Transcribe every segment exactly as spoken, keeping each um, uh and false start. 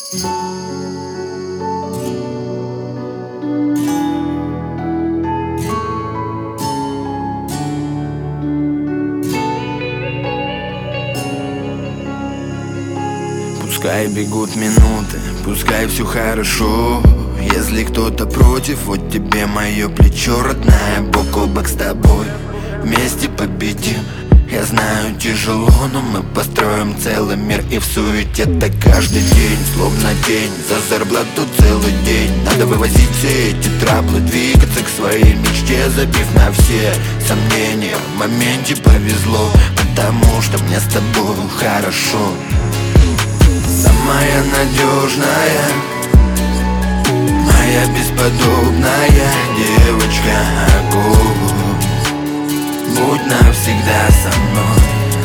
Пускай бегут минуты, пускай все хорошо. Если кто-то против, вот тебе мое плечо, родная, бок о бок с тобой. Вместе победим. Я знаю, тяжело, но мы построим целый мир. И в суете так каждый день, словно день. За зарплату целый день. Надо вывозить все эти траблы, двигаться к своей мечте, забив на все сомнения. В моменте повезло, потому что мне с тобой хорошо. Самая надежная, моя бесподобная девочка, огонь, будь навсегда со мной.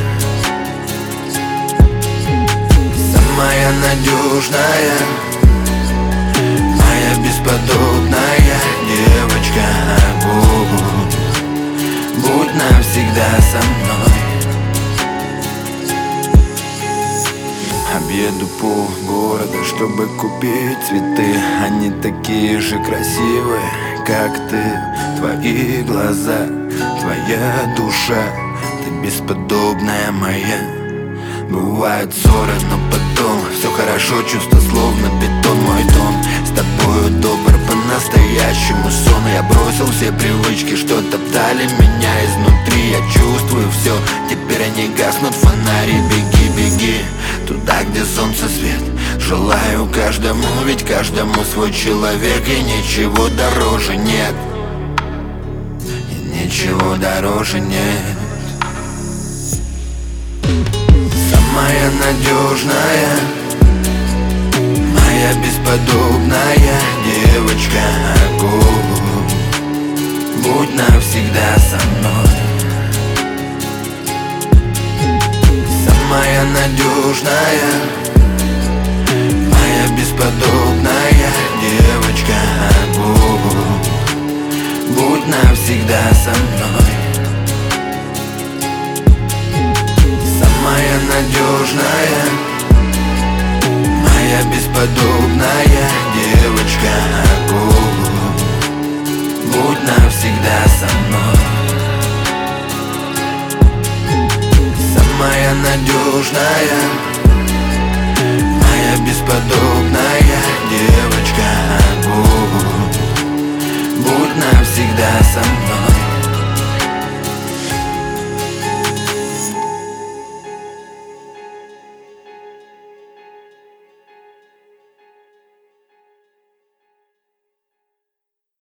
Самая надежная, моя бесподобная девочка, огонь, будь навсегда со мной. Объеду пол города, чтобы купить цветы. Они такие же красивые, как ты. Твои глаза, твоя душа, ты бесподобная моя. Бывают ссоры, но потом все хорошо, чувство словно бетон. Мой тон с тобою добр, по-настоящему сон. Я бросил все привычки, что топтали меня изнутри. Я чувствую все, теперь они гаснут фонари. Беги, беги туда, где солнце свет. Желаю каждому, ведь каждому свой человек. И ничего дороже нет, и ничего дороже нет. Самая надежная, моя бесподобная девочка, огонь, будь навсегда со мной. Самая надежная, моя бесподобная девочка, огонь, будь навсегда со мной. Самая надежная, моя бесподобная девочка, огонь, будь навсегда со мной. Самая надежная,